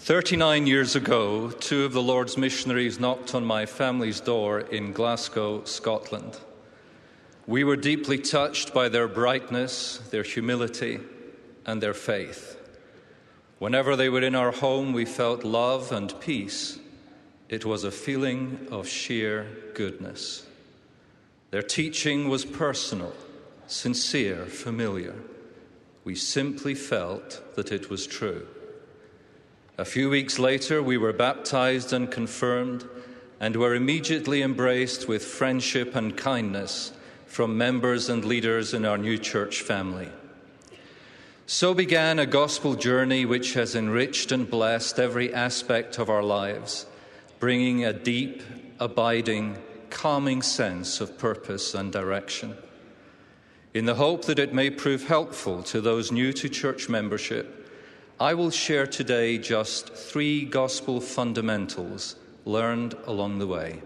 39 years ago, two of the Lord's missionaries knocked on my family's door in Glasgow, Scotland. We were deeply touched by their brightness, their humility, and their faith. Whenever they were in our home, we felt love and peace. It was a feeling of sheer goodness. Their teaching was personal, sincere, familiar. We simply felt that it was true. A few weeks later, we were baptized and confirmed, and were immediately embraced with friendship and kindness from members and leaders in our new church family. So began a gospel journey which has enriched and blessed every aspect of our lives, bringing a deep, abiding, calming sense of purpose and direction. In the hope that it may prove helpful to those new to church membership, I will share today just 3 gospel fundamentals learned along the way.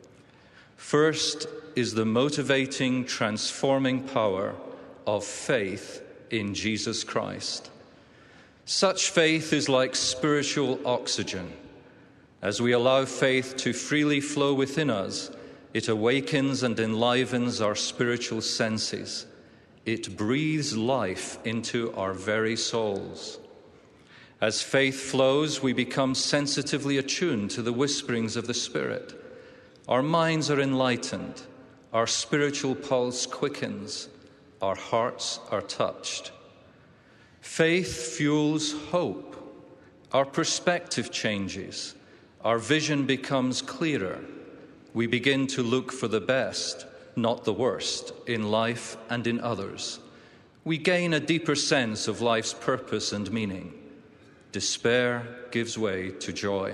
First is the motivating, transforming power of faith in Jesus Christ. Such faith is like spiritual oxygen. As we allow faith to freely flow within us, it awakens and enlivens our spiritual senses. It breathes life into our very souls. As faith flows, we become sensitively attuned to the whisperings of the Spirit. Our minds are enlightened, our spiritual pulse quickens, our hearts are touched. Faith fuels hope. Our perspective changes, our vision becomes clearer. We begin to look for the best, not the worst, in life and in others. We gain a deeper sense of life's purpose and meaning. Despair gives way to joy.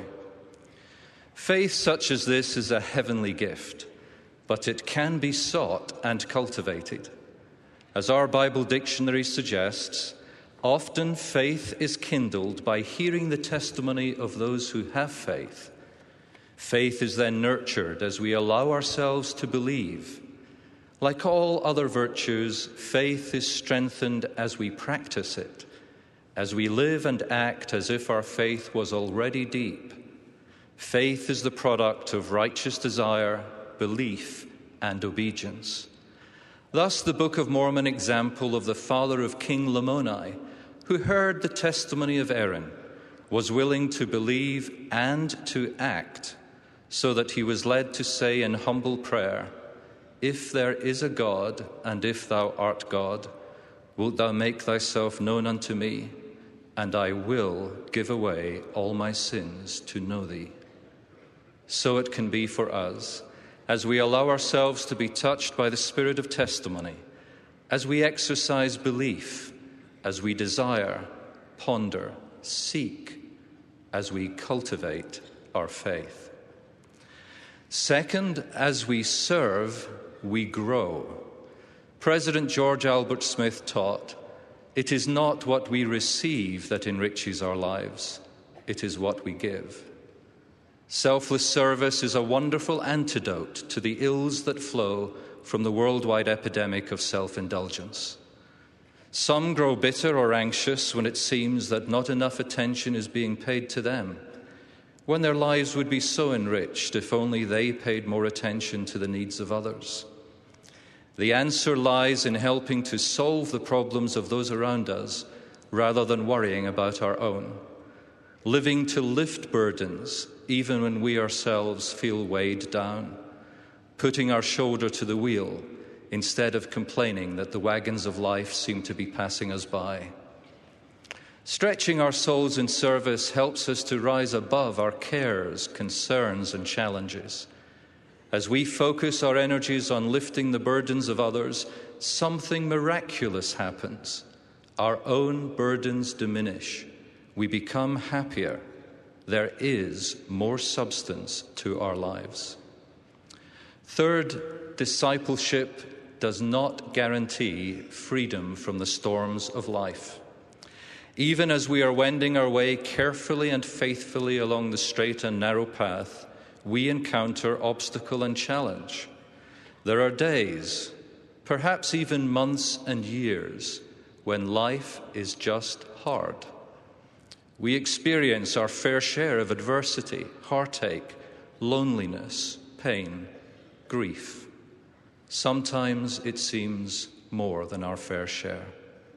Faith such as this is a heavenly gift, but it can be sought and cultivated. As our Bible dictionary suggests, often faith is kindled by hearing the testimony of those who have faith. Faith is then nurtured as we allow ourselves to believe. Like all other virtues, faith is strengthened as we practice it, as we live and act as if our faith was already deep. Faith is the product of righteous desire, belief, and obedience. Thus, the Book of Mormon example of the father of King Lamoni, who heard the testimony of Aaron, was willing to believe and to act, so that he was led to say in humble prayer, "If there is a God, and if thou art God, wilt thou make thyself known unto me? And I will give away all my sins to know thee." So it can be for us, as we allow ourselves to be touched by the spirit of testimony, as we exercise belief, as we desire, ponder, seek, as we cultivate our faith. Second, as we serve, we grow. President George Albert Smith taught, "It is not what we receive that enriches our lives, it is what we give." Selfless service is a wonderful antidote to the ills that flow from the worldwide epidemic of self-indulgence. Some grow bitter or anxious when it seems that not enough attention is being paid to them, when their lives would be so enriched if only they paid more attention to the needs of others. The answer lies in helping to solve the problems of those around us rather than worrying about our own. Living to lift burdens even when we ourselves feel weighed down. Putting our shoulder to the wheel instead of complaining that the wagons of life seem to be passing us by. Stretching our souls in service helps us to rise above our cares, concerns, and challenges. As we focus our energies on lifting the burdens of others, something miraculous happens. Our own burdens diminish. We become happier. There is more substance to our lives. Third, discipleship does not guarantee freedom from the storms of life. Even as we are wending our way carefully and faithfully along the straight and narrow path, we encounter obstacle and challenge. There are days, perhaps even months and years, when life is just hard. We experience our fair share of adversity, heartache, loneliness, pain, grief. Sometimes it seems more than our fair share.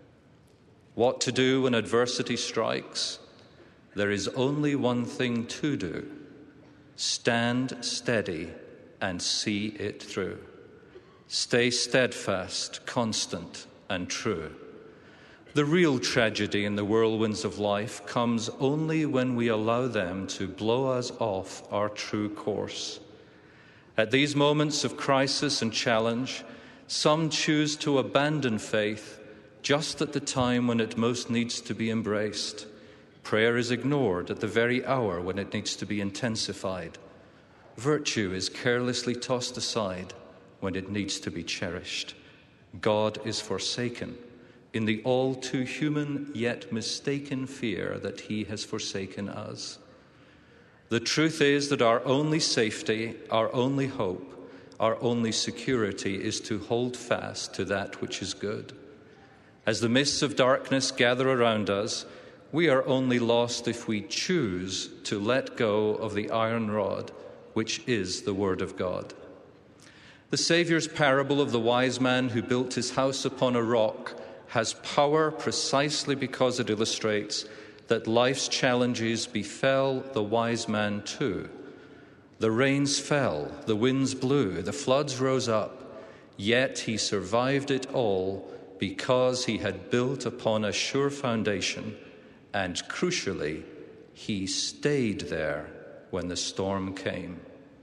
What to do when adversity strikes? There is only one thing to do: stand steady and see it through. Stay steadfast, constant, and true. The real tragedy in the whirlwinds of life comes only when we allow them to blow us off our true course. At these moments of crisis and challenge, some choose to abandon faith just at the time when it most needs to be embraced. Prayer is ignored at the very hour when it needs to be intensified. Virtue is carelessly tossed aside when it needs to be cherished. God is forsaken in the all too human yet mistaken fear that he has forsaken us. The truth is that our only safety, our only hope, our only security is to hold fast to that which is good. As the mists of darkness gather around us, we are only lost if we choose to let go of the iron rod, which is the Word of God. The Saviour's parable of the wise man who built his house upon a rock has power precisely because it illustrates that life's challenges befell the wise man too. The rains fell, the winds blew, the floods rose up, yet he survived it all because he had built upon a sure foundation, and crucially, he stayed there when the storm came.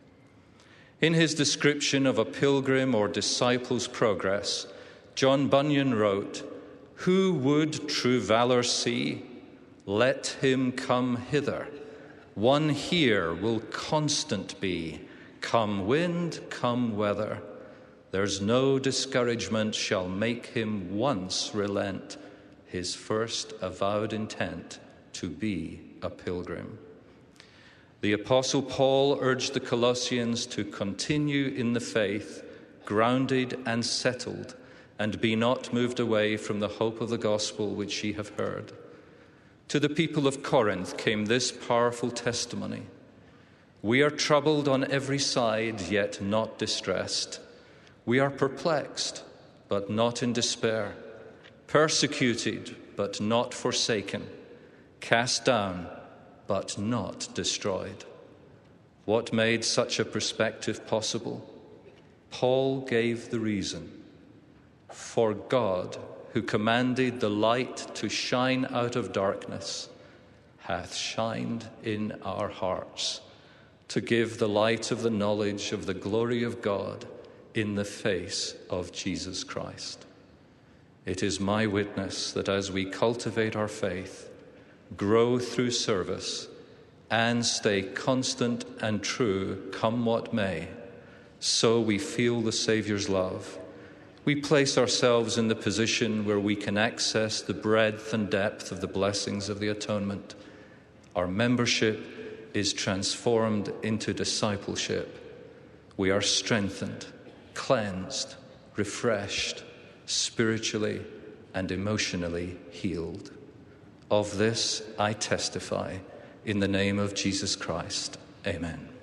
In his description of a pilgrim or disciple's progress, John Bunyan wrote, "Who would true valor see? Let him come hither. One here will constant be, come wind, come weather. There's no discouragement shall make him once relent his first avowed intent to be a pilgrim." The Apostle Paul urged the Colossians to continue in the faith, grounded and settled, and be not moved away from the hope of the gospel which ye have heard. To the people of Corinth came this powerful testimony: "We are troubled on every side, yet not distressed. We are perplexed, but not in despair. Persecuted, but not forsaken. Cast down, but not destroyed." What made such a perspective possible? Paul gave the reason. For God, who commanded the light to shine out of darkness, hath shined in our hearts to give the light of the knowledge of the glory of God in the face of Jesus Christ. It is my witness that as we cultivate our faith, grow through service, and stay constant and true, come what may, so we feel the Saviour's love. We place ourselves in the position where we can access the breadth and depth of the blessings of the atonement. Our membership is transformed into discipleship. We are strengthened, cleansed, refreshed, spiritually and emotionally healed. Of this I testify in the name of Jesus Christ. Amen.